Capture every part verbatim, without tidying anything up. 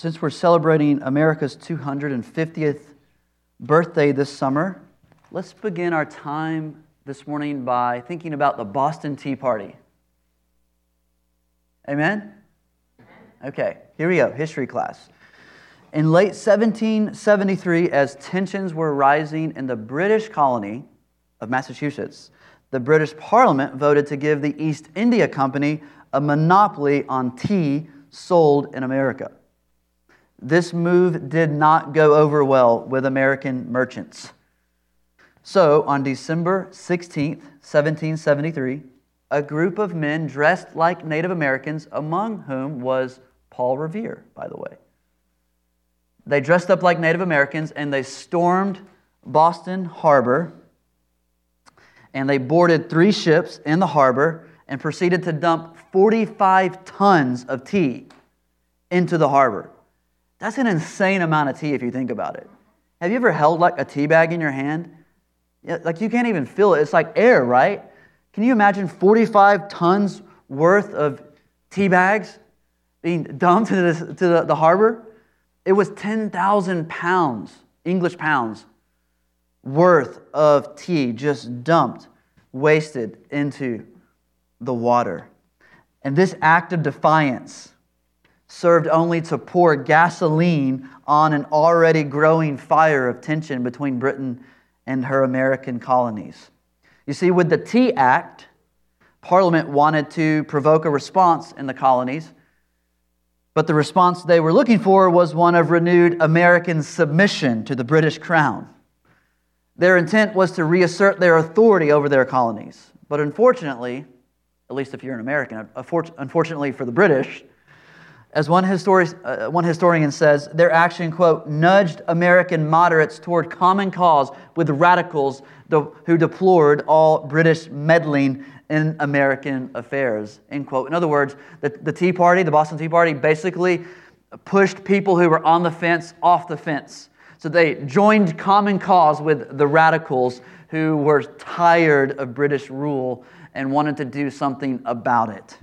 Since we're celebrating America's two hundred fiftieth birthday this summer, let's begin our time this morning by thinking about the Boston Tea Party. Amen? Okay, here we go, history class. In late seventeen seventy-three, as tensions were rising in the British colony of Massachusetts, the British Parliament voted to give the East India Company a monopoly on tea sold in America. This move did not go over well with American merchants. So, on December sixteenth, seventeen seventy-three, a group of men dressed like Native Americans, among whom was Paul Revere, by the way. They dressed up like Native Americans and they stormed Boston Harbor, and they boarded three ships in the harbor and proceeded to dump forty-five tons of tea into the harbor. That's an insane amount of tea if you think about it. Have you ever held like a tea bag in your hand? Like you can't even feel it. It's like air, right? Can you imagine forty-five tons worth of tea bags being dumped to the, to the, the harbor? It was ten thousand pounds, English pounds, worth of tea just dumped, wasted into the water. And this act of defiance served only to pour gasoline on an already growing fire of tension between Britain and her American colonies. You see, with the Tea Act, Parliament wanted to provoke a response in the colonies, but the response they were looking for was one of renewed American submission to the British Crown. Their intent was to reassert their authority over their colonies. But unfortunately, at least if you're an American, unfortunately for the British, as one, histori- uh, one historian says, their action, quote, nudged American moderates toward common cause with radicals de- who deplored all British meddling in American affairs, end quote. In other words, the, the Tea Party, the Boston Tea Party, basically pushed people who were on the fence off the fence. So they joined common cause with the radicals who were tired of British rule and wanted to do something about it.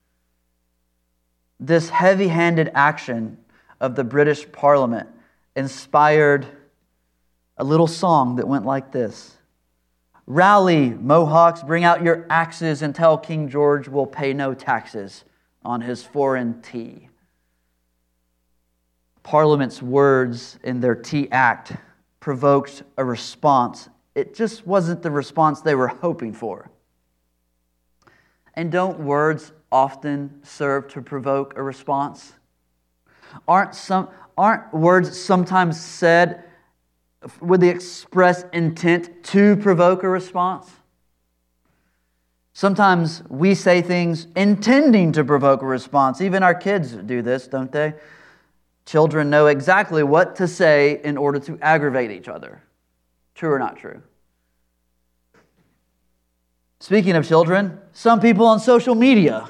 This heavy-handed action of the British Parliament inspired a little song that went like this. Rally, Mohawks, bring out your axes and tell King George we'll pay no taxes on his foreign tea. Parliament's words in their Tea Act provoked a response. It just wasn't the response they were hoping for. And don't words often serve to provoke a response? Aren't some aren't words sometimes said with the express intent to provoke a response? Sometimes we say things intending to provoke a response. Even our kids do this, don't they? Children know exactly what to say in order to aggravate each other. True or not true? Speaking of children, some people on social media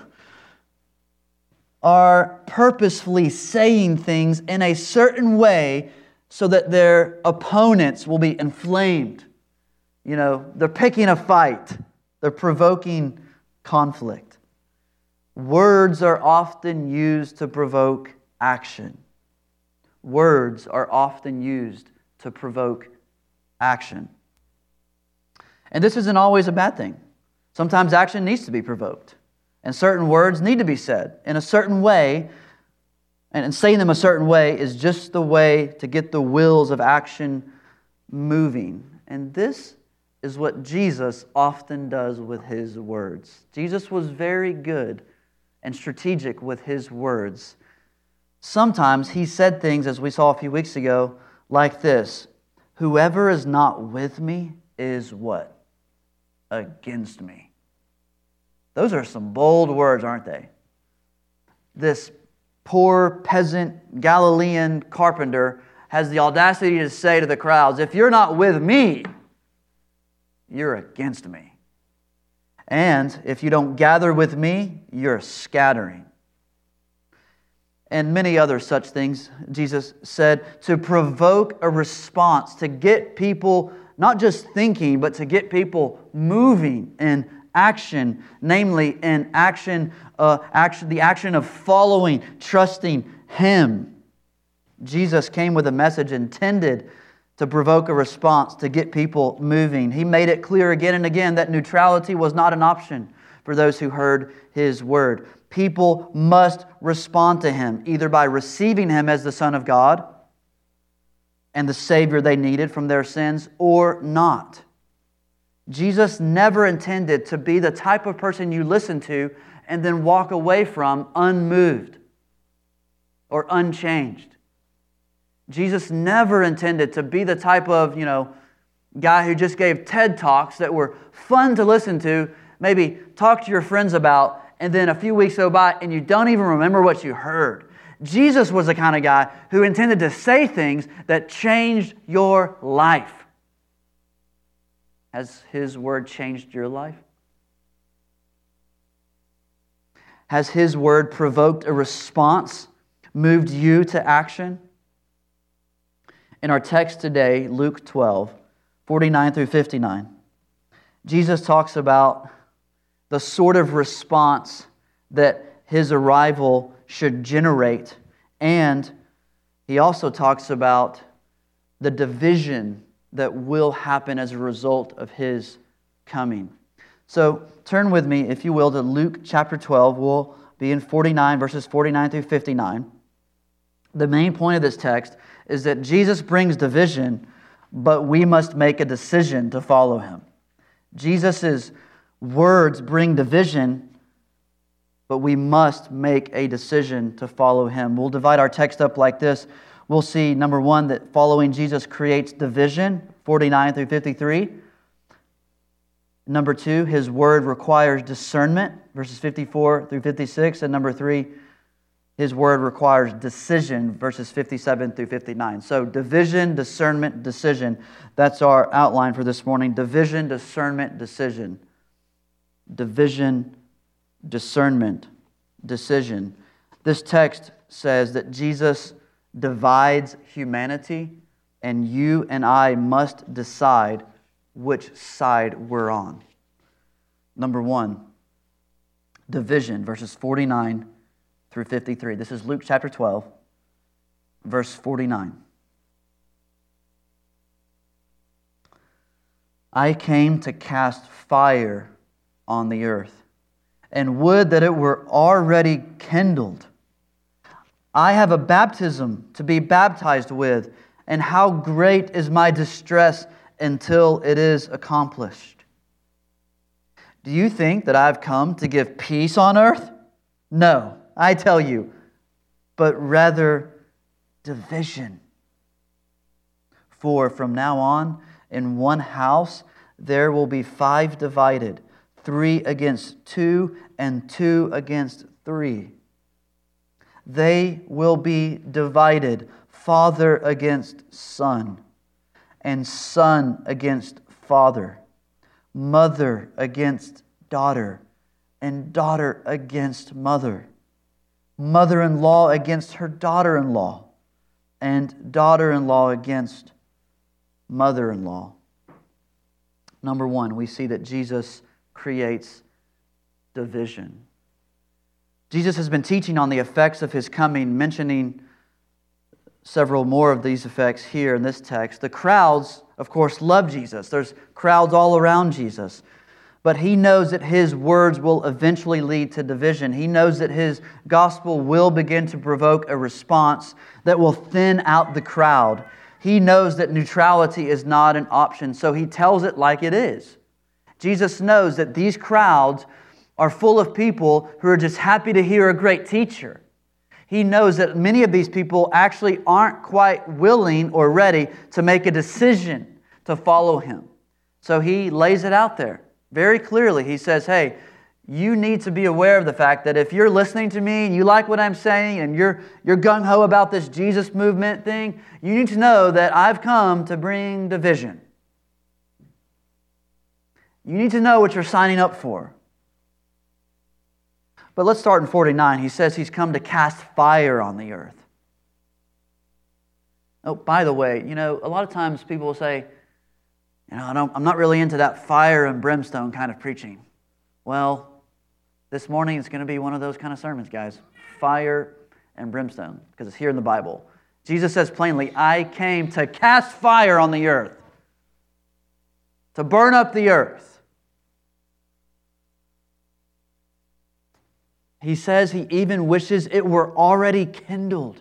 are purposefully saying things in a certain way so that their opponents will be inflamed. You know, they're picking a fight. They're provoking conflict. Words are often used to provoke action. Words are often used to provoke action. And this isn't always a bad thing. Sometimes action needs to be provoked. And certain words need to be said in a certain way. And saying them a certain way is just the way to get the wheels of action moving. And this is what Jesus often does with His words. Jesus was very good and strategic with His words. Sometimes He said things, as we saw a few weeks ago, like this. Whoever is not with me is what? Against me. Those are some bold words, aren't they? This poor peasant Galilean carpenter has the audacity to say to the crowds, if you're not with me, you're against me. And if you don't gather with me, you're scattering. And many other such things Jesus said to provoke a response, to get people not just thinking, but to get people moving in action, namely in action, uh, action, the action of following, trusting Him. Jesus came with a message intended to provoke a response, to get people moving. He made it clear again and again that neutrality was not an option for those who heard His word. People must respond to Him, either by receiving Him as the Son of God and the Savior they needed from their sins, or not. Jesus never intended to be the type of person you listen to and then walk away from unmoved or unchanged. Jesus never intended to be the type of, you know, guy who just gave TED Talks that were fun to listen to, maybe talk to your friends about, and then a few weeks go by and you don't even remember what you heard. Jesus was the kind of guy who intended to say things that changed your life. Has His word changed your life? Has His word provoked a response, moved you to action? In our text today, Luke twelve, forty-nine through fifty-nine, Jesus talks about the sort of response that His arrival should generate, and He also talks about the division that will happen as a result of His coming. So turn with me, if you will, to Luke chapter twelve. We'll be in forty-nine, verses forty-nine through fifty-nine. The main point of this text is that Jesus brings division, but we must make a decision to follow Him. Jesus' words bring division, but we must make a decision to follow Him. We'll divide our text up like this. We'll see, number one, that following Jesus creates division, forty-nine through fifty-three. Number two, His word requires discernment, verses fifty-four through fifty-six. And number three, His word requires decision, verses fifty-seven through fifty-nine. So division, discernment, decision. That's our outline for this morning. Division, discernment, decision. Division, discernment, decision. This text says that Jesus divides humanity, and you and I must decide which side we're on. Number one, division, verses forty-nine through fifty-three. This is Luke chapter twelve, verse forty-nine. I came to cast fire on the earth, and would that it were already kindled. I have a baptism to be baptized with, and how great is my distress until it is accomplished. Do you think that I've come to give peace on earth? No, I tell you, but rather division. For from now on, in one house there will be five divided, three against two, and two against three. They will be divided, father against son, and son against father, mother against daughter, and daughter against mother, mother-in-law against her daughter-in-law, and daughter-in-law against mother-in-law. Number one, we see that Jesus creates division. Jesus has been teaching on the effects of His coming, mentioning several more of these effects here in this text. The crowds, of course, love Jesus. There's crowds all around Jesus. But He knows that His words will eventually lead to division. He knows that His gospel will begin to provoke a response that will thin out the crowd. He knows that neutrality is not an option, so He tells it like it is. Jesus knows that these crowds are full of people who are just happy to hear a great teacher. He knows that many of these people actually aren't quite willing or ready to make a decision to follow Him. So He lays it out there very clearly. He says, hey, you need to be aware of the fact that if you're listening to me and you like what I'm saying and you're, you're gung-ho about this Jesus movement thing, you need to know that I've come to bring division. You need to know what you're signing up for. But let's start in forty-nine. He says He's come to cast fire on the earth. Oh, by the way, you know, a lot of times people will say, you know, I don't, I'm not really into that fire and brimstone kind of preaching. Well, this morning it's going to be one of those kind of sermons, guys. Fire and brimstone, because it's here in the Bible. Jesus says plainly, I came to cast fire on the earth, to burn up the earth. He says he even wishes it were already kindled.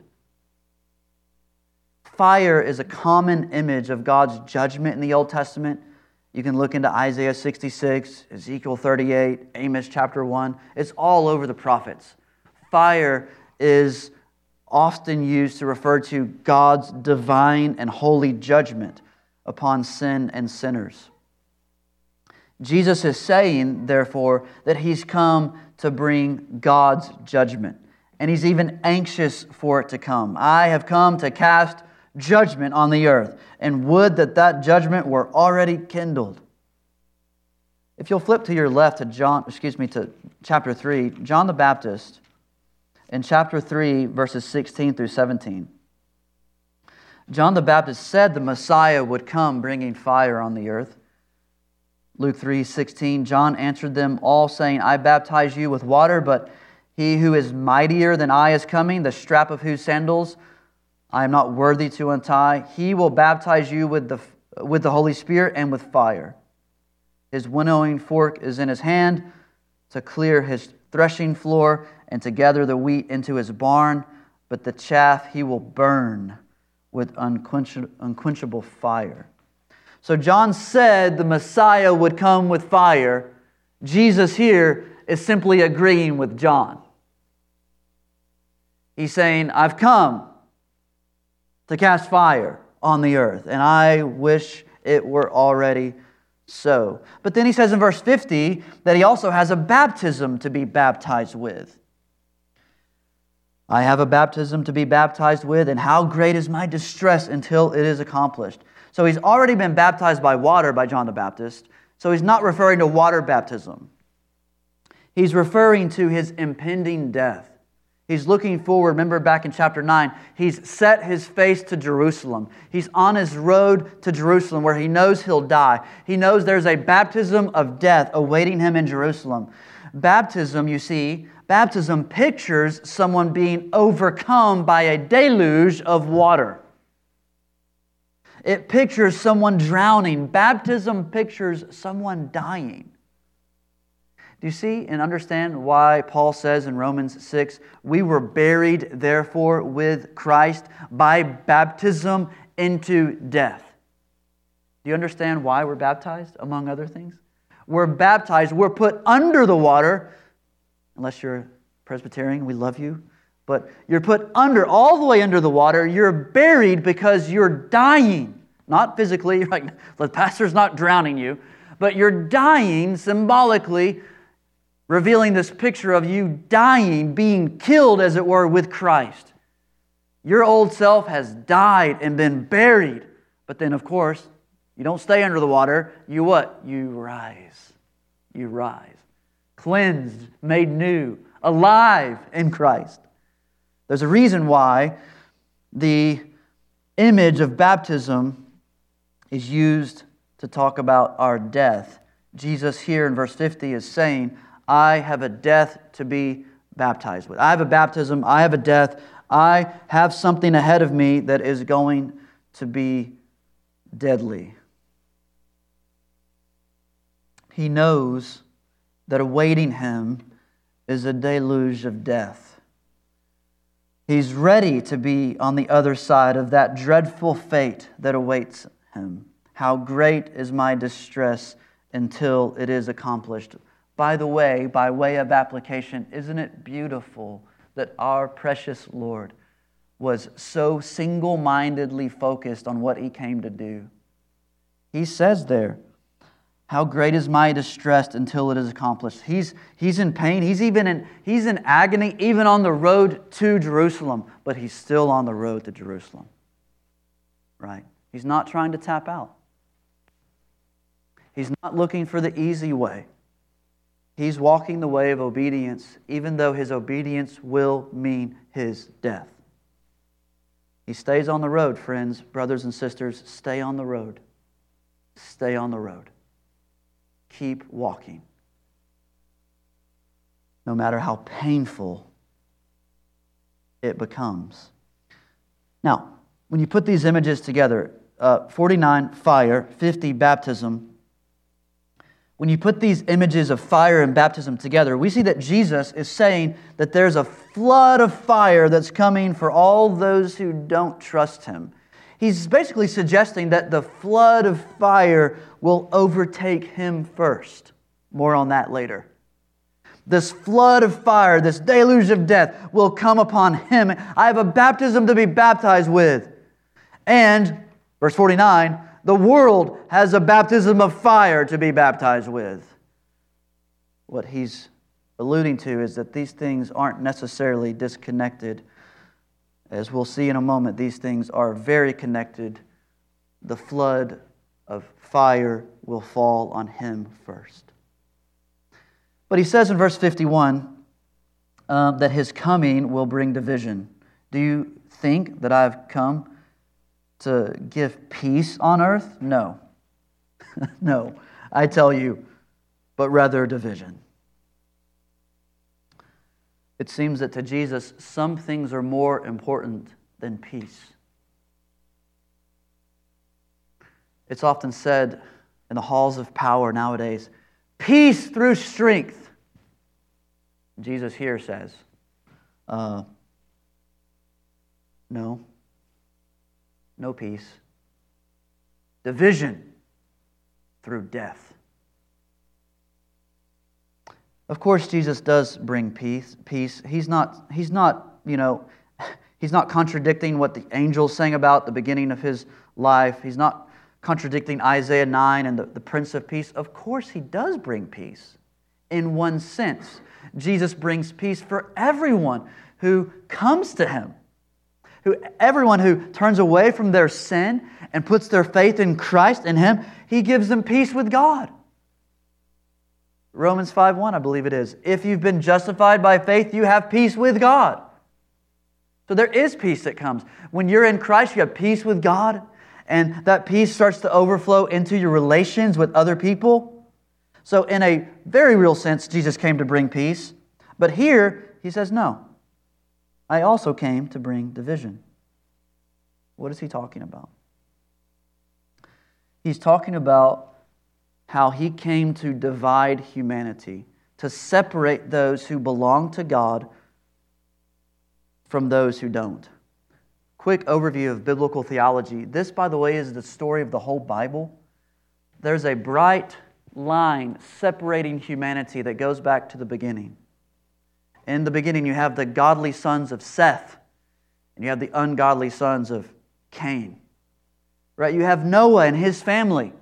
Fire is a common image of God's judgment in the Old Testament. You can look into Isaiah sixty-six, Ezekiel thirty-eight, Amos chapter one. It's all over the prophets. Fire is often used to refer to God's divine and holy judgment upon sin and sinners. Jesus is saying, therefore, that He's come to bring God's judgment. And He's even anxious for it to come. I have come to cast judgment on the earth, and would that that judgment were already kindled. If you'll flip to your left to John, excuse me, to chapter three, John the Baptist, in chapter three, verses sixteen through seventeen. John the Baptist said the Messiah would come bringing fire on the earth. Luke three sixteen, John answered them all, saying, I baptize you with water, but He who is mightier than I is coming, the strap of whose sandals I am not worthy to untie. He will baptize you with the, with the Holy Spirit and with fire. His winnowing fork is in his hand to clear his threshing floor and to gather the wheat into his barn, but the chaff he will burn with unquenchable, unquenchable fire. So John said the Messiah would come with fire. Jesus here is simply agreeing with John. He's saying, I've come to cast fire on the earth, and I wish it were already so. But then he says in verse fifty that he also has a baptism to be baptized with. I have a baptism to be baptized with, and how great is my distress until it is accomplished. So he's already been baptized by water by John the Baptist, so he's not referring to water baptism. He's referring to his impending death. He's looking forward. Remember back in chapter nine, he's set his face to Jerusalem. He's on his road to Jerusalem where he knows he'll die. He knows there's a baptism of death awaiting him in Jerusalem. Baptism, you see, baptism pictures someone being overcome by a deluge of water. It pictures someone drowning. Baptism pictures someone dying. Do you see and understand why Paul says in Romans six, we were buried, therefore, with Christ by baptism into death? Do you understand why we're baptized, among other things? We're baptized, we're put under the water, unless you're Presbyterian, we love you, but you're put under, all the way under the water. You're buried because you're dying. Not physically, you're like, the pastor's not drowning you, but you're dying symbolically, revealing this picture of you dying, being killed, as it were, with Christ. Your old self has died and been buried. But then, of course, you don't stay under the water. You what? You rise. You rise. Cleansed, made new, alive in Christ. There's a reason why the image of baptism is used to talk about our death. Jesus here in verse fifty is saying, I have a death to be baptized with. I have a baptism. I have a death. I have something ahead of me that is going to be deadly. He knows that awaiting him is a deluge of death. He's ready to be on the other side of that dreadful fate that awaits him. How great is my distress until it is accomplished. By the way, by way of application, isn't it beautiful that our precious Lord was so single-mindedly focused on what He came to do? He says there, how great is my distress until it is accomplished. He's, he's in pain. He's even in, he's in agony, even on the road to Jerusalem, but He's still on the road to Jerusalem. Right? He's not trying to tap out. He's not looking for the easy way. He's walking the way of obedience, even though his obedience will mean his death. He stays on the road, friends, brothers and sisters. Stay on the road. Stay on the road. Keep walking. No matter how painful it becomes. Now, when you put these images together, uh, forty-nine, fire, fifty, baptism. When you put these images of fire and baptism together, we see that Jesus is saying that there's a flood of fire that's coming for all those who don't trust Him. He's basically suggesting that the flood of fire will overtake Him first. More on that later. This flood of fire, this deluge of death will come upon Him. I have a baptism to be baptized with. And, verse forty-nine, the world has a baptism of fire to be baptized with. What he's alluding to is that these things aren't necessarily disconnected. As we'll see in a moment, these things are very connected. The flood of fire will fall on Him first. But he says in verse fifty-one uh, that His coming will bring division. Do you think that I've come to give peace on earth? No. No, I tell you, but rather division. It seems that to Jesus, some things are more important than peace. It's often said in the halls of power nowadays, peace through strength. Jesus here says, uh, no. No peace. Division through death. Of course, Jesus does bring peace. Peace. He's not. He's not. You know. He's not contradicting what the angels sang about the beginning of His life. He's not contradicting Isaiah nine and the, the Prince of Peace. Of course, He does bring peace. In one sense, Jesus brings peace for everyone who comes to Him. Who, everyone who turns away from their sin and puts their faith in Christ and Him, He gives them peace with God. Romans five one, I believe it is. If you've been justified by faith, you have peace with God. So there is peace that comes. When you're in Christ, you have peace with God, and that peace starts to overflow into your relations with other people. So in a very real sense, Jesus came to bring peace. But here, He says, no. I also came to bring division. What is He talking about? He's talking about how He came to divide humanity, to separate those who belong to God from those who don't. Quick overview of biblical theology. This, by the way, is the story of the whole Bible. There's a bright line separating humanity that goes back to the beginning. In the beginning, you have the godly sons of Seth, and you have the ungodly sons of Cain. Right? You have Noah and his family,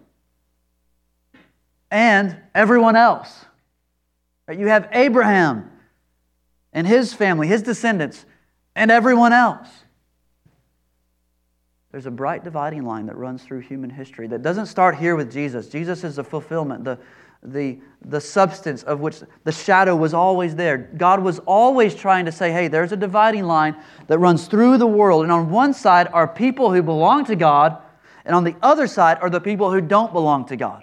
and everyone else. Right? You have Abraham and his family, his descendants, and everyone else. There's a bright dividing line that runs through human history that doesn't start here with Jesus. Jesus is the fulfillment, the The, the substance of which the shadow was always there. God was always trying to say, hey, there's a dividing line that runs through the world. And on one side are people who belong to God, and on the other side are the people who don't belong to God.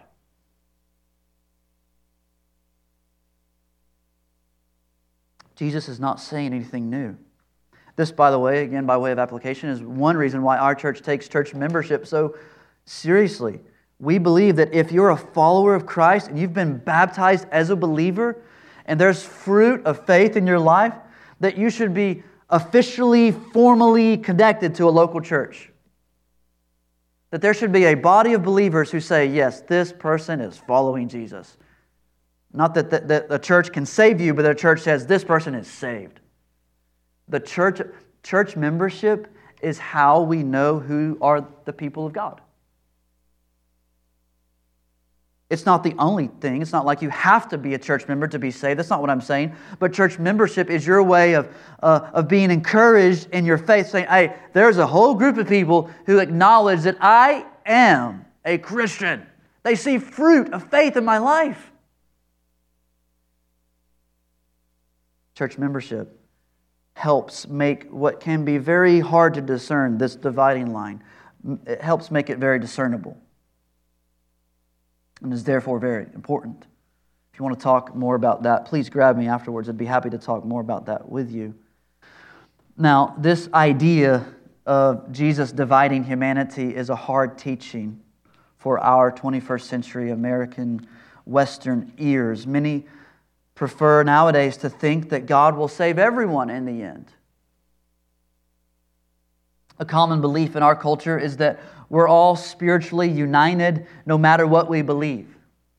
Jesus is not saying anything new. This, by the way, again, by way of application, is one reason why our church takes church membership so seriously. We believe that if you're a follower of Christ and you've been baptized as a believer and there's fruit of faith in your life, that you should be officially, formally connected to a local church. That there should be a body of believers who say, yes, this person is following Jesus. Not that the, that the church can save you, but the church says this person is saved. The church, church membership is how we know who are the people of God. It's not the only thing. It's not like you have to be a church member to be saved. That's not what I'm saying. But church membership is your way of, uh, of being encouraged in your faith, saying, hey, there's a whole group of people who acknowledge that I am a Christian. They see fruit of faith in my life. Church membership helps make what can be very hard to discern, this dividing line. It helps make it very discernible. And is therefore very important. If you want to talk more about that, please grab me afterwards. I'd be happy to talk more about that with you. Now, this idea of Jesus dividing humanity is a hard teaching for our twenty-first century American Western ears. Many prefer nowadays to think that God will save everyone in the end. A common belief in our culture is that we're all spiritually united no matter what we believe.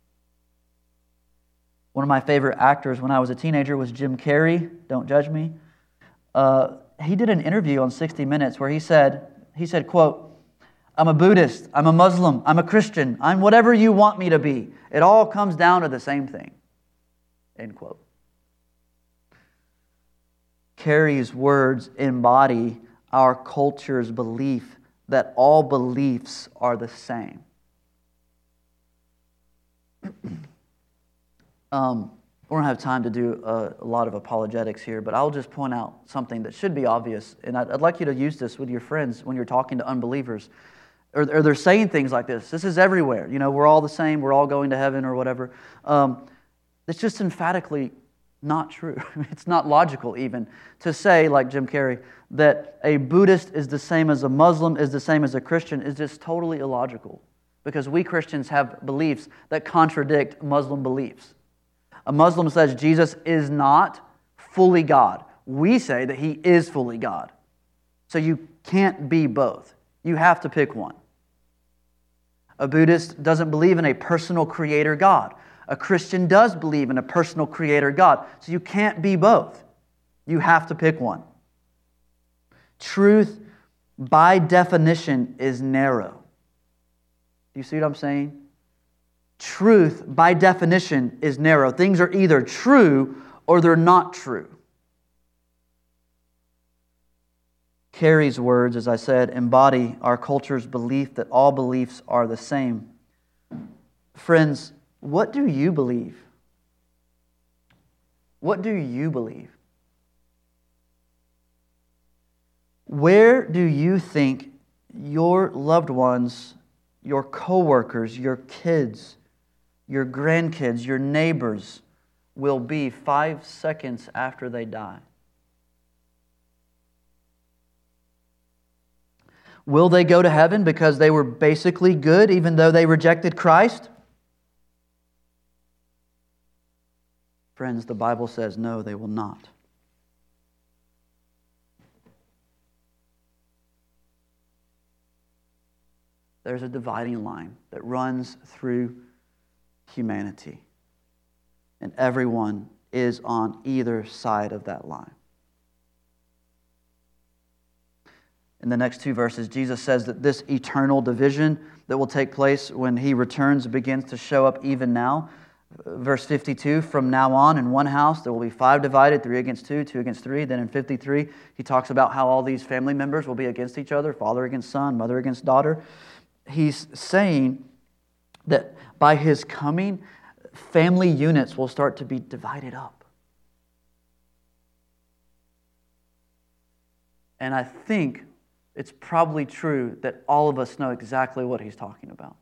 One of my favorite actors when I was a teenager was Jim Carrey. Don't judge me. Uh, he did an interview on sixty minutes where he said, he said, quote, "I'm a Buddhist, I'm a Muslim, I'm a Christian, I'm whatever you want me to be. It all comes down to the same thing." End quote. Carrey's words embody our culture's belief that all beliefs are the same. um, we don't have time to do a, a lot of apologetics here, but I'll just point out something that should be obvious, and I'd, I'd like you to use this with your friends when you're talking to unbelievers, or, or they're saying things like this. This is everywhere. You know, we're all the same. We're all going to heaven or whatever. Um, it's just emphatically not true. It's not logical even to say, like Jim Carrey, that a Buddhist is the same as a Muslim, is the same as a Christian, is just totally illogical. Because we Christians have beliefs that contradict Muslim beliefs. A Muslim says Jesus is not fully God. We say that He is fully God. So you can't be both. You have to pick one. A Buddhist doesn't believe in a personal creator God. A Christian does believe in a personal creator God. So you can't be both. You have to pick one. Truth, by definition, is narrow. Do you see what I'm saying? Truth, by definition, is narrow. Things are either true or they're not true. Carrey's words, as I said, embody our culture's belief that all beliefs are the same. Friends, what do you believe? What do you believe? Where do you think your loved ones, your coworkers, your kids, your grandkids, your neighbors will be five seconds after they die? Will they go to heaven because they were basically good even though they rejected Christ? Friends, the Bible says no, they will not. There's a dividing line that runs through humanity. And everyone is on either side of that line. In the next two verses, Jesus says that this eternal division that will take place when He returns begins to show up even now. Verse fifty-two, from now on in one house there will be five divided, three against two, two against three. Then in fifty-three, He talks about how all these family members will be against each other, father against son, mother against daughter. He's saying that by His coming, family units will start to be divided up. And I think it's probably true that all of us know exactly what He's talking about.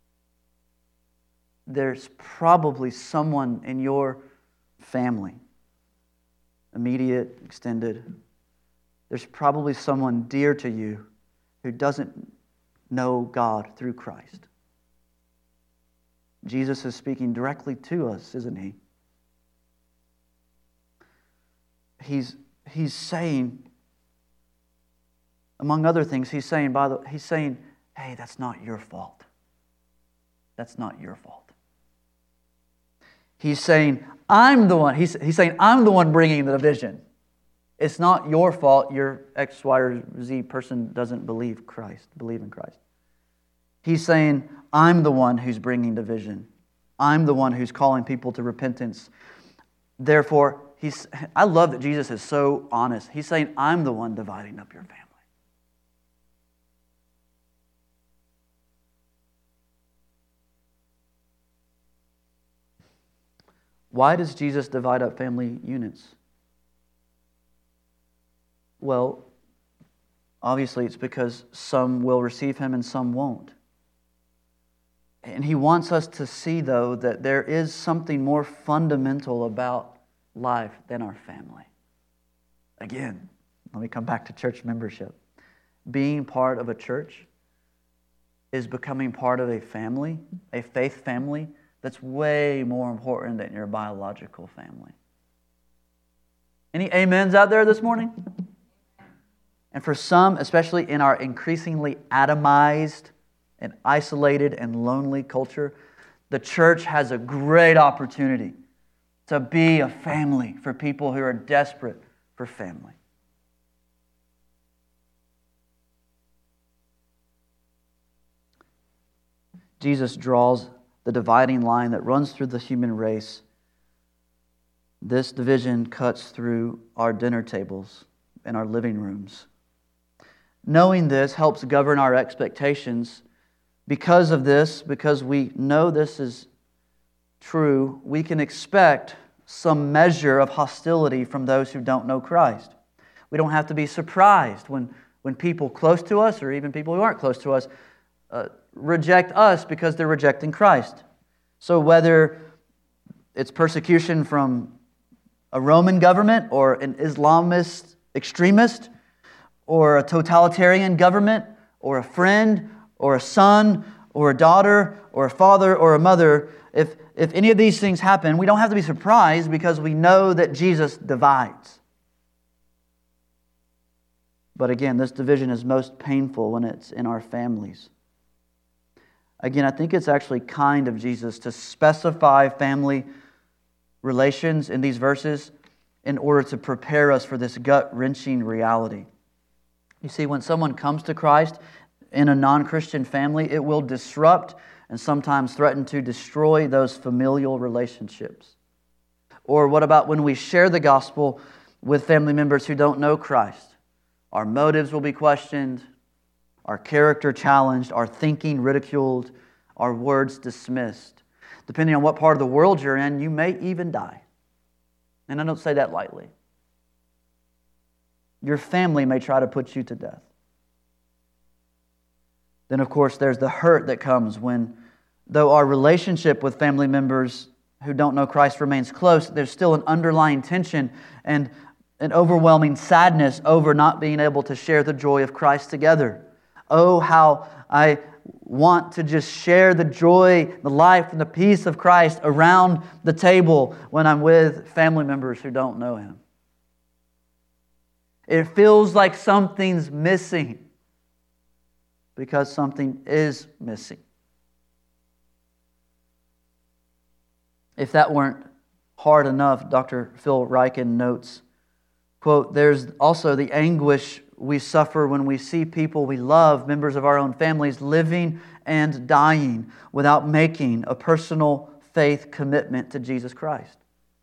There's probably someone in your family, immediate, extended, there's probably someone dear to you who doesn't know God through Christ. Jesus is speaking directly to us, isn't He? He's, he's saying, among other things, He's saying, by the, He's saying, hey, that's not your fault. That's not your fault. He's saying, I'm the one. He's, he's saying, I'm the one bringing the division. It's not your fault your X, Y, or Z person doesn't believe Christ, believe in Christ. He's saying, I'm the one who's bringing division. I'm the one who's calling people to repentance. Therefore, he's, I love that Jesus is so honest. He's saying, I'm the one dividing up your family. Why does Jesus divide up family units? Well, obviously it's because some will receive Him and some won't. And He wants us to see, though, that there is something more fundamental about life than our family. Again, let me come back to church membership. being part of a church is becoming part of a family, a faith family, that's way more important than your biological family. Any amens out there this morning? And for some, especially in our increasingly atomized and isolated and lonely culture, the church has a great opportunity to be a family for people who are desperate for family. Jesus draws the dividing line that runs through the human race. This division cuts through our dinner tables and our living rooms. Knowing this helps govern our expectations. Because of this, because we know this is true, we can expect some measure of hostility from those who don't know Christ. We don't have to be surprised when, when people close to us, or even people who aren't close to us, uh, reject us because they're rejecting Christ. So whether it's persecution from a Roman government or an Islamist extremist or a totalitarian government or a friend or a son or a daughter or a father or a mother, if, if any of these things happen, we don't have to be surprised because we know that Jesus divides. But again, this division is most painful when it's in our families. Again, I think it's actually kind of Jesus to specify family relations in these verses in order to prepare us for this gut-wrenching reality. You see, when someone comes to Christ in a non-Christian family, it will disrupt and sometimes threaten to destroy those familial relationships. Or what about when we share the gospel with family members who don't know Christ? Our motives will be questioned, our character challenged, our thinking ridiculed, our words dismissed. Depending on what part of the world you're in, you may even die. And I don't say that lightly. Your family may try to put you to death. Then, of course, there's the hurt that comes when, though our relationship with family members who don't know Christ remains close, there's still an underlying tension and an overwhelming sadness over not being able to share the joy of Christ together. Oh, how I want to just share the joy, the life, and the peace of Christ around the table when I'm with family members who don't know Him. It feels like something's missing because something is missing. If that weren't hard enough, Doctor Phil Ryken notes, quote, "There's also the anguish we suffer when we see people we love, members of our own families, living and dying without making a personal faith commitment to Jesus Christ."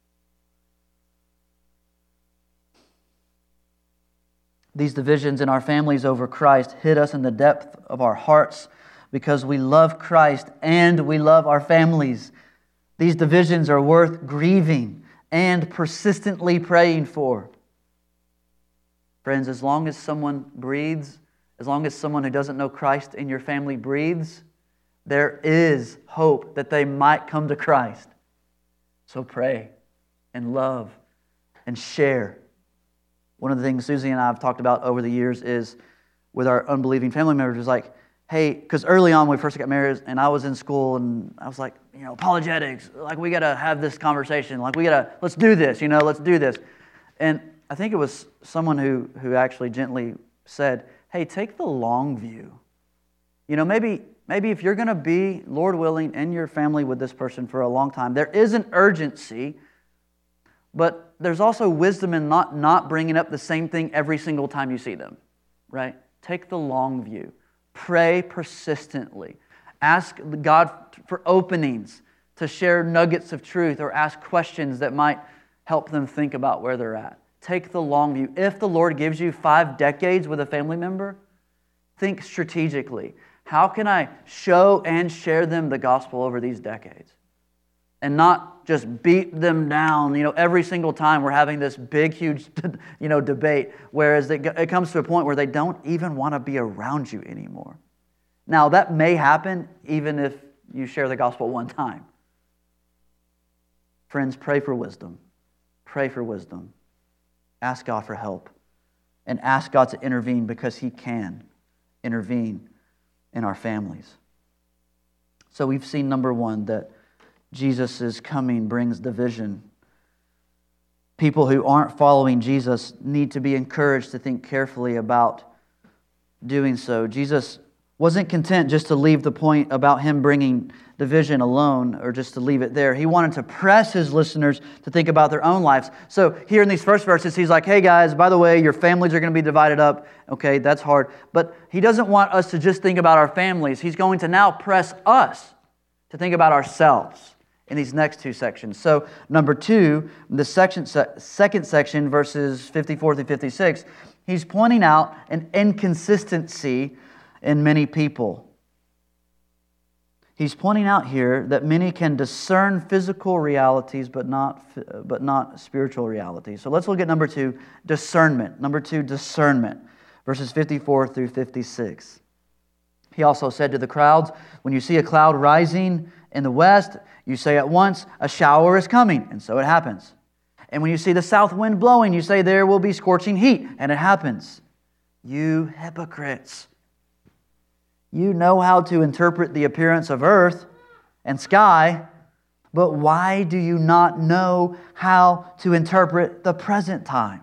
These divisions in our families over Christ hit us in the depth of our hearts because we love Christ and we love our families. These divisions are worth grieving and persistently praying for. Friends, as long as someone breathes, as long as someone who doesn't know Christ in your family breathes, there is hope that they might come to Christ. So pray and love and share. One of the things Susie and I have talked about over the years is with our unbelieving family members is like, hey, because early on when we first got married and I was in school and I was like, you know, apologetics, like we got to have this conversation, like we got to, let's do this, you know, let's do this. And I think it was someone who, who actually gently said, hey, take the long view. You know, maybe maybe if you're going to be, Lord willing, in your family with this person for a long time, there is an urgency, but there's also wisdom in not, not bringing up the same thing every single time you see them, right? Take the long view. Pray persistently. Ask God for openings to share nuggets of truth or ask questions that might help them think about where they're at. Take the long view. If the Lord gives you five decades with a family member, think strategically. How can I show and share them the gospel over these decades? And not just beat them down, you know, every single time we're having this big, huge, you know, debate, whereas it comes to a point where they don't even want to be around you anymore. Now, that may happen even if you share the gospel one time. Friends, pray for wisdom. Pray for wisdom. Ask God for help. and ask God to intervene, because He can intervene in our families. So we've seen, number one, that Jesus' coming brings division. People who aren't following Jesus need to be encouraged to think carefully about doing so. Jesus wasn't content just to leave the point about Him bringing division alone, or just to leave it there. He wanted to press His listeners to think about their own lives. So here in these first verses, He's like, hey guys, by the way, your families are going to be divided up. Okay, that's hard. But He doesn't want us to just think about our families. He's going to now press us to think about ourselves in these next two sections. So number two, the section, second section, verses fifty-four through fifty-six, He's pointing out an inconsistency in many people. He's pointing out here that many can discern physical realities, but not, but not spiritual realities. So let's look at number two, discernment. Number two, discernment. Verses fifty-four through fifty-six. He also said to the crowds, when you see a cloud rising in the west, you say at once, a shower is coming, and so it happens. And when you see the south wind blowing, you say there will be scorching heat, and it happens. You hypocrites! You know how to interpret the appearance of earth and sky, but why do you not know how to interpret the present time?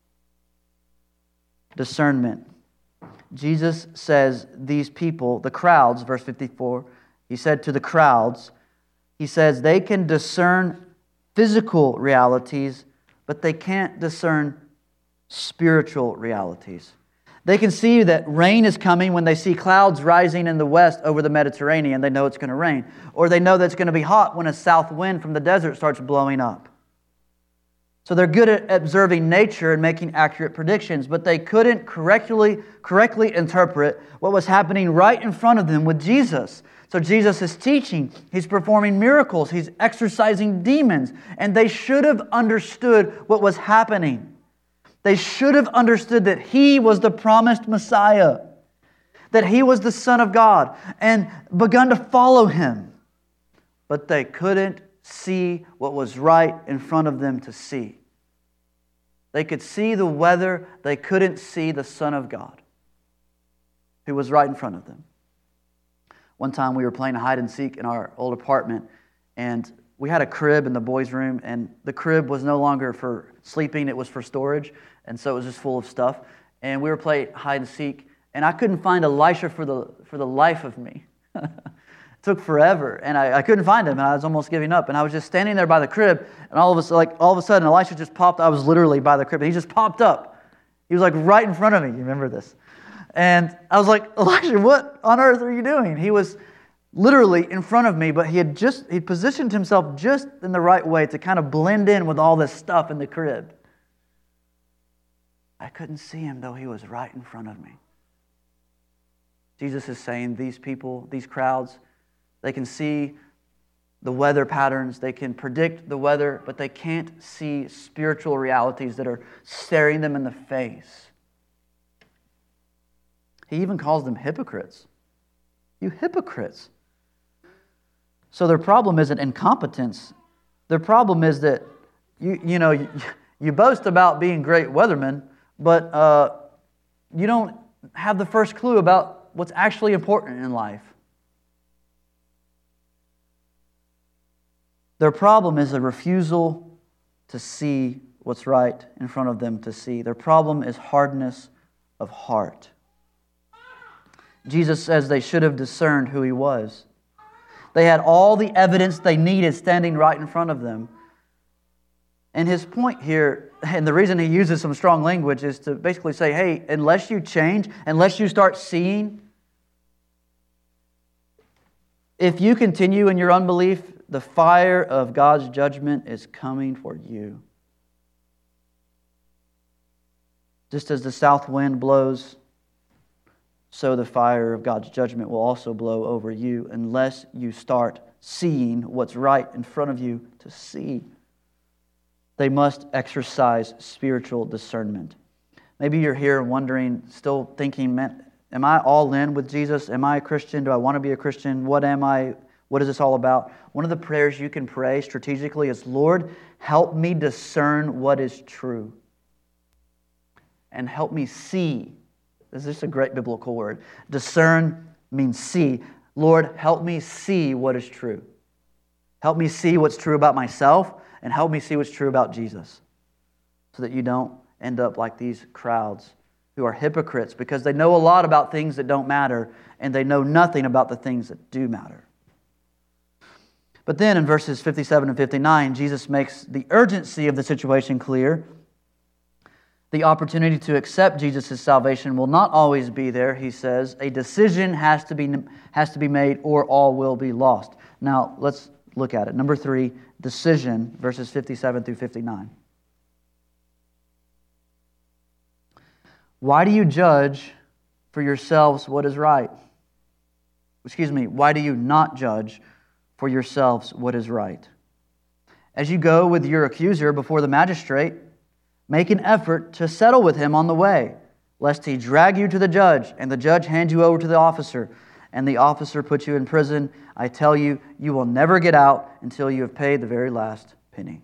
Discernment. Jesus says these people, the crowds, verse fifty-four, He said to the crowds, He says they can discern physical realities, but they can't discern spiritual realities. They can see that rain is coming when they see clouds rising in the west over the Mediterranean. They know it's going to rain. Or they know that it's going to be hot when a south wind from the desert starts blowing up. So they're good at observing nature and making accurate predictions, but they couldn't correctly, correctly interpret what was happening right in front of them with Jesus. So Jesus is teaching, He's performing miracles, He's exorcising demons, and they should have understood what was happening. They should have understood that He was the promised Messiah, that He was the Son of God, and begun to follow Him. But they couldn't see what was right in front of them to see. They could see the weather, they couldn't see the Son of God, who was right in front of them. One time we were playing hide and seek in our old apartment, and we had a crib in the boys' room, and the crib was no longer for sleeping, it was for storage, and so it was just full of stuff. And we were playing hide and seek, and I couldn't find Elisha for the for the life of me. It took forever, and I, I couldn't find him, and I was almost giving up. And I was just standing there by the crib, and all of a like all of a sudden, Elisha just popped. I was literally by the crib, and he just popped up. He was like right in front of me. You remember this? And I was like, Elisha, what on earth are you doing? He was literally in front of me, but he had just he positioned himself just in the right way to kind of blend in with all this stuff in the crib. I couldn't see him, though he was right in front of me. Jesus is saying these people, these crowds, they can see the weather patterns, they can predict the weather, but they can't see spiritual realities that are staring them in the face. He even calls them hypocrites. You hypocrites. So their problem isn't incompetence. Their problem is that you you know you, you boast about being great weathermen, but uh, you don't have the first clue about what's actually important in life. Their problem is a refusal to see what's right in front of them to see. Their problem is hardness of heart. Jesus says they should have discerned who He was. They had all the evidence they needed standing right in front of them. And His point here, and the reason He uses some strong language, is to basically say, hey, unless you change, unless you start seeing, if you continue in your unbelief, the fire of God's judgment is coming for you. Just as the south wind blows, so the fire of God's judgment will also blow over you unless you start seeing what's right in front of you to see. They must exercise spiritual discernment. Maybe you're here wondering, still thinking, man, am I all in with Jesus? Am I a Christian? Do I want to be a Christian? What am I? What is this all about? One of the prayers you can pray strategically is, Lord, help me discern what is true. and help me see. This is just a great biblical word. Discern means see. Lord, help me see what is true. Help me see what's true about myself, and help me see what's true about Jesus, so that you don't end up like these crowds who are hypocrites because they know a lot about things that don't matter, and they know nothing about the things that do matter. But then in verses fifty-seven and fifty-nine, Jesus makes the urgency of the situation clear. The opportunity to accept Jesus' salvation will not always be there, he says. A decision has to be, has to be made or all will be lost. Now, let's look at it. Number three, decision, verses fifty-seven through fifty-nine. Why do you judge for yourselves what is right? Excuse me, why do you not judge for yourselves what is right? As you go with your accuser before the magistrate, make an effort to settle with him on the way, lest he drag you to the judge, and the judge hand you over to the officer, and the officer put you in prison. I tell you, you will never get out until you have paid the very last penny.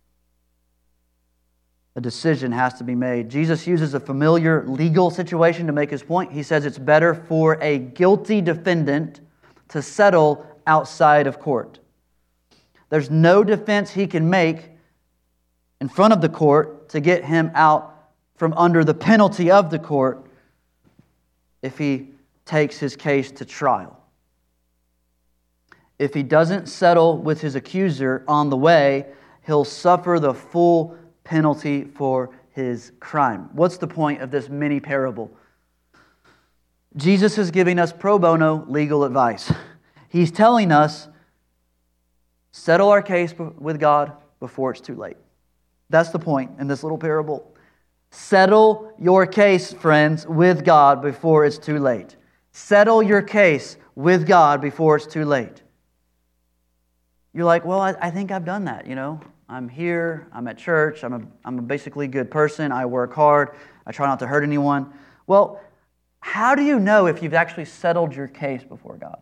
A decision has to be made. Jesus uses a familiar legal situation to make his point. He says it's better for a guilty defendant to settle outside of court. There's no defense he can make in front of the court to get him out from under the penalty of the court if he takes his case to trial. If he doesn't settle with his accuser on the way, he'll suffer the full penalty for his crime. What's the point of this mini parable? Jesus is giving us pro bono legal advice. He's telling us, settle our case with God before it's too late. That's the point in this little parable. Settle your case, friends, with God before it's too late. Settle your case with God before it's too late. You're like, well, I, I think I've done that, you know. I'm here, I'm at church, I'm a, I'm a basically good person, I work hard, I try not to hurt anyone. Well, how do you know if you've actually settled your case before God?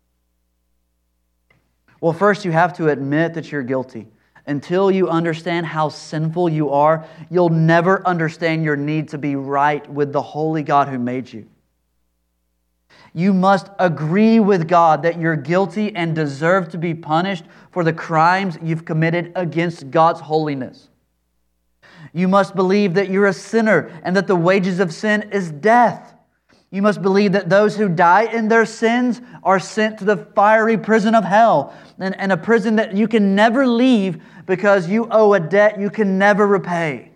Well, first you have to admit that you're guilty. Until you understand how sinful you are, you'll never understand your need to be right with the holy God who made you. You must agree with God that you're guilty and deserve to be punished for the crimes you've committed against God's holiness. You must believe that you're a sinner and that the wages of sin is death. You must believe that those who die in their sins are sent to the fiery prison of hell, and, and a prison that you can never leave because you owe a debt you can never repay.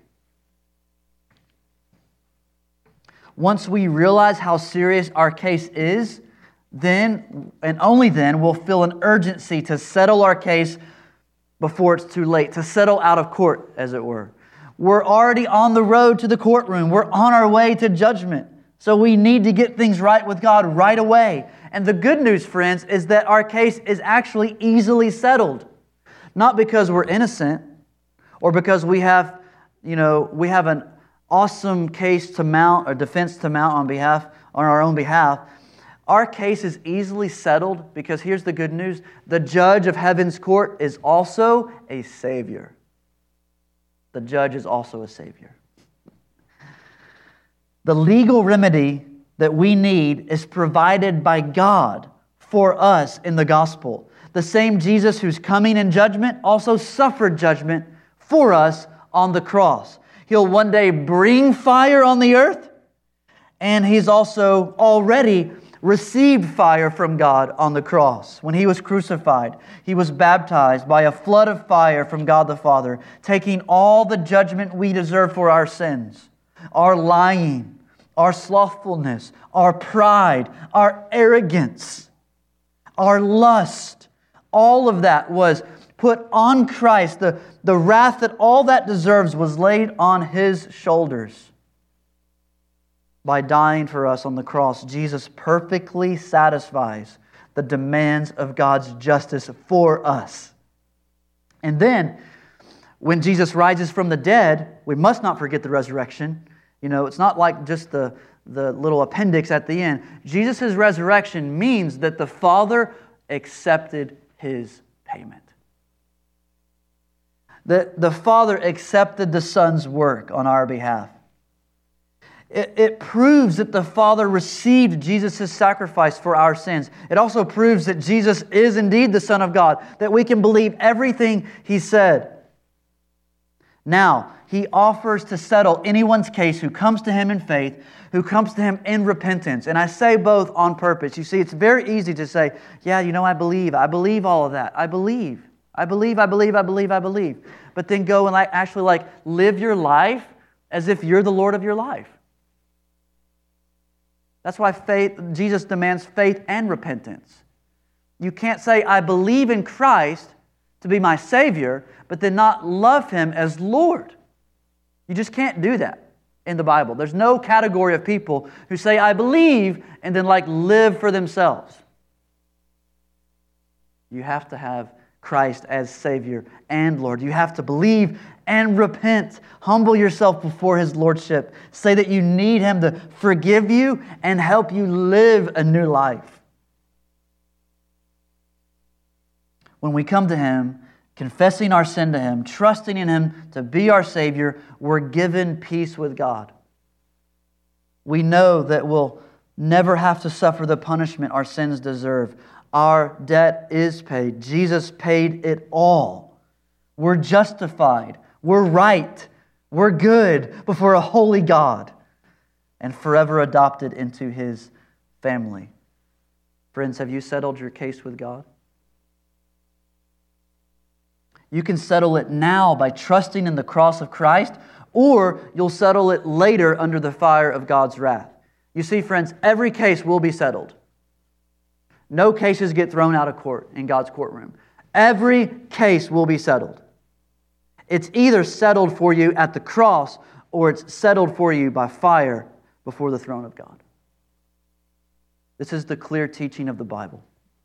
Once we realize how serious our case is, then, and only then, we'll feel an urgency to settle our case before it's too late, to settle out of court, as it were. We're already on the road to the courtroom. We're on our way to judgment. So we need to get things right with God right away. And the good news, friends, is that our case is actually easily settled. Not because we're innocent or because we have, you know, we have an awesome case to mount or defense to mount on behalf, on our own behalf. Our case is easily settled because here's the good news. The judge of heaven's court is also a Savior. The judge is also a Savior. The legal remedy that we need is provided by God for us in the gospel. The same Jesus who's coming in judgment also suffered judgment for us on the cross. He'll one day bring fire on the earth, and He's also already received fire from God on the cross. When He was crucified, He was baptized by a flood of fire from God the Father, taking all the judgment we deserve for our sins, our lying, our slothfulness, our pride, our arrogance, our lust. All of that was put on Christ. The, the wrath that all that deserves was laid on His shoulders. By dying for us on the cross, Jesus perfectly satisfies the demands of God's justice for us. And then, when Jesus rises from the dead, we must not forget the resurrection. You know, it's not like just the, the little appendix at the end. Jesus' resurrection means that the Father accepted His payment. That the Father accepted the Son's work on our behalf. It, it proves that the Father received Jesus' sacrifice for our sins. It also proves that Jesus is indeed the Son of God, that we can believe everything He said. Now, He offers to settle anyone's case who comes to Him in faith, who comes to Him in repentance. And I say both on purpose. You see, it's very easy to say, yeah, you know, I believe. I believe all of that. I believe. I believe, I believe, I believe, I believe. But then go and like actually like live your life as if you're the Lord of your life. That's why faith, Jesus demands faith and repentance. You can't say, I believe in Christ to be my Savior, but then not love Him as Lord. You just can't do that in the Bible. There's no category of people who say, I believe, and then like live for themselves. You have to have Christ as Savior and Lord. You have to believe and repent. Humble yourself before His Lordship. Say that you need Him to forgive you and help you live a new life. When we come to Him, confessing our sin to Him, trusting in Him to be our Savior, we're given peace with God. We know that we'll never have to suffer the punishment our sins deserve. Our debt is paid. Jesus paid it all. We're justified. We're right. We're good before a holy God and forever adopted into His family. Friends, have you settled your case with God? You can settle it now by trusting in the cross of Christ, or you'll settle it later under the fire of God's wrath. You see, friends, every case will be settled. No cases get thrown out of court in God's courtroom. Every case will be settled. It's either settled for you at the cross or it's settled for you by fire before the throne of God. This is the clear teaching of the Bible.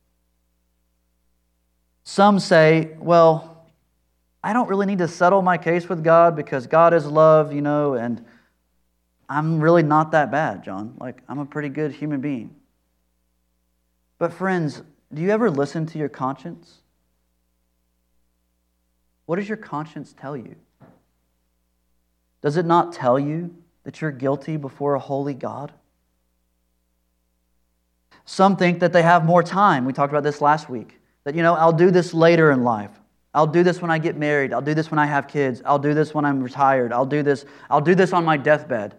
Some say, well, I don't really need to settle my case with God because God is love, you know, and I'm really not that bad, John. Like, I'm a pretty good human being. But friends, do you ever listen to your conscience? What does your conscience tell you? Does it not tell you that you're guilty before a holy God? Some think that they have more time. We talked about this last week. That, you know, I'll do this later in life. I'll do this when I get married. I'll do this when I have kids. I'll do this when I'm retired. I'll do this. I'll do this on my deathbed.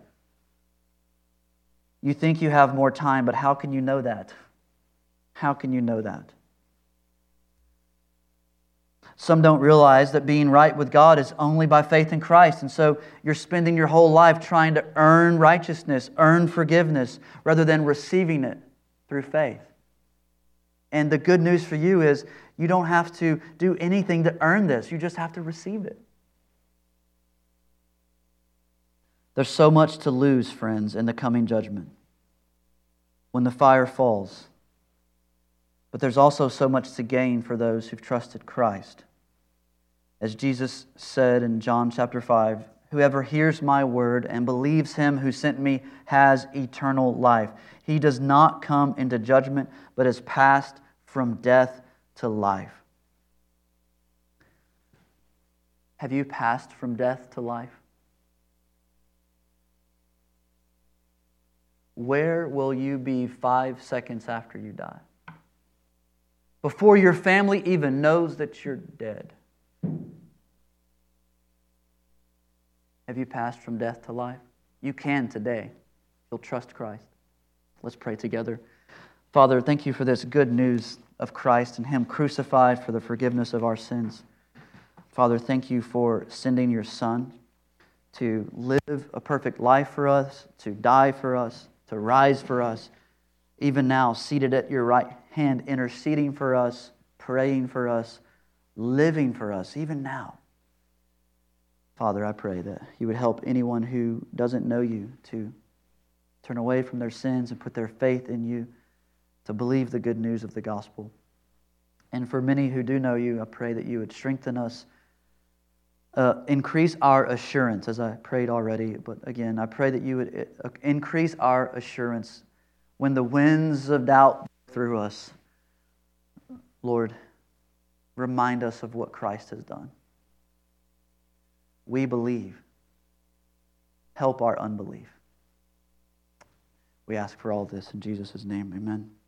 You think you have more time, but how can you know that? How can you know that? Some don't realize that being right with God is only by faith in Christ. And so you're spending your whole life trying to earn righteousness, earn forgiveness, rather than receiving it through faith. And the good news for you is you don't have to do anything to earn this. You just have to receive it. There's so much to lose, friends, in the coming judgment when the fire falls. But there's also so much to gain for those who've trusted Christ. As Jesus said in John chapter five, whoever hears my word and believes Him who sent me has eternal life. He does not come into judgment, but is passed from death to life. Have you passed from death to life? Where will you be five seconds after you die? Before your family even knows that you're dead. Have you passed from death to life? You can today. You'll trust Christ. Let's pray together. Father, thank you for this good news of Christ and Him crucified for the forgiveness of our sins. Father, thank you for sending your Son to live a perfect life for us, to die for us, to rise for us, even now seated at your right hand, interceding for us, praying for us, living for us, even now. Father, I pray that you would help anyone who doesn't know you to turn away from their sins and put their faith in you, to believe the good news of the gospel. And for many who do know you, I pray that you would strengthen us, uh, increase our assurance, as I prayed already. But again, I pray that you would increase our assurance when the winds of doubt through us. Lord, remind us of what Christ has done. We believe. Help our unbelief. We ask for all this in Jesus' name. Amen.